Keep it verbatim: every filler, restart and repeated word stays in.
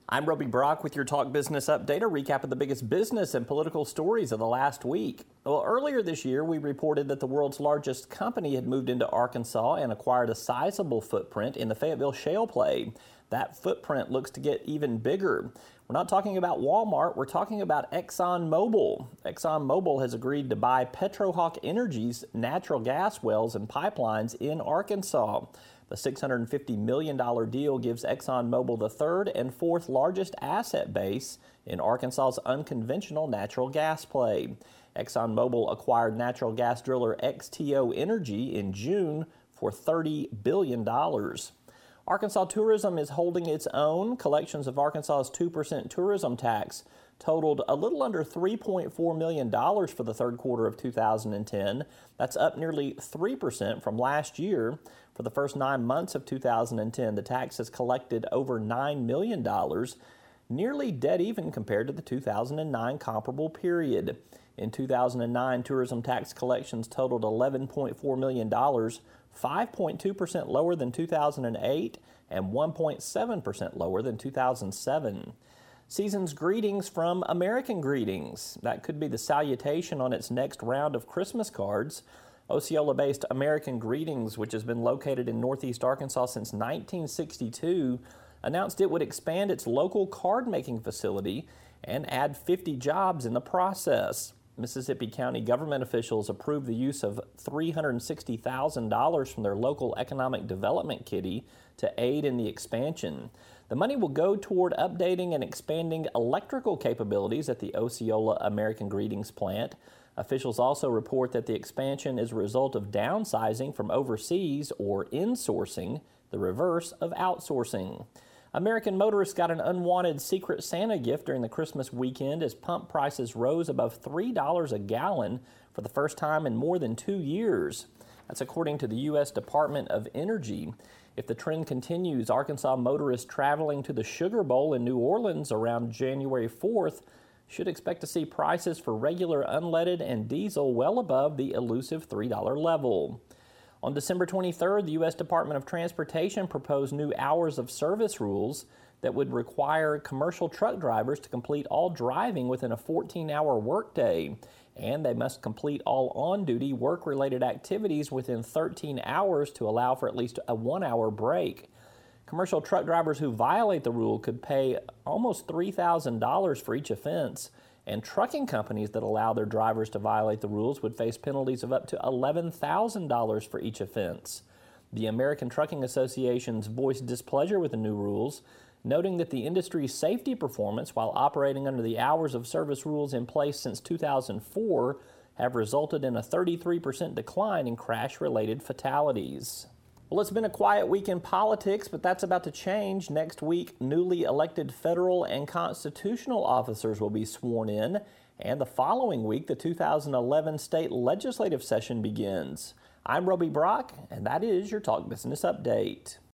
I'm Roby Brock with your Talk Business Update, a recap of the biggest business and political stories of the last week. Well, earlier this year, we reported that the world's largest company had moved into Arkansas and acquired a sizable footprint in the Fayetteville shale play. That footprint looks to get even bigger. We're not talking about Walmart, we're talking about ExxonMobil. ExxonMobil has agreed to buy PetroHawk Energy's natural gas wells and pipelines in Arkansas. The six hundred fifty million dollars deal gives ExxonMobil the third and fourth largest asset base in Arkansas's unconventional natural gas play. ExxonMobil acquired natural gas driller X T O Energy in June for thirty billion dollars. Arkansas tourism is holding its own. Collections of Arkansas's two percent tourism tax totaled a little under three point four million dollars for the third quarter of two thousand ten. That's up nearly three percent from last year. For the first nine months of two thousand ten, the tax has collected over nine million dollars, nearly dead even compared to the two thousand nine comparable period. In two thousand nine, tourism tax collections totaled eleven point four million dollars, five point two percent lower than two thousand eight and one point seven percent lower than two thousand seven. Season's greetings from American Greetings. That could be the salutation on its next round of Christmas cards. Osceola-based American Greetings, which has been located in Northeast Arkansas since nineteen sixty-two, announced it would expand its local card-making facility and add fifty jobs in the process. Mississippi County government officials approved the use of three hundred sixty thousand dollars from their local economic development kitty to aid in the expansion. The money will go toward updating and expanding electrical capabilities at the Osceola American Greetings plant. Officials also report that the expansion is a result of downsizing from overseas or insourcing, the reverse of outsourcing. American motorists got an unwanted Secret Santa gift during the Christmas weekend as pump prices rose above three dollars a gallon for the first time in more than two years. That's according to the U S Department of Energy. If the trend continues, Arkansas motorists traveling to the Sugar Bowl in New Orleans around January fourth should expect to see prices for regular unleaded and diesel well above the elusive three dollar level. On December twenty-third, the U S Department of Transportation proposed new hours of service rules that would require commercial truck drivers to complete all driving within a fourteen hour workday, and they must complete all on-duty work-related activities within thirteen hours to allow for at least a one hour break. Commercial truck drivers who violate the rule could pay almost three thousand dollars for each offense, and trucking companies that allow their drivers to violate the rules would face penalties of up to eleven thousand dollars for each offense. The American Trucking Associations voiced displeasure with the new rules, noting that the industry's safety performance while operating under the hours of service rules in place since two thousand four have resulted in a thirty-three percent decline in crash-related fatalities. Well, it's been a quiet week in politics, but that's about to change. Next week, newly elected federal and constitutional officers will be sworn in, and the following week, the two thousand eleven state legislative session begins. I'm Roby Brock, and that is your Talk Business Update.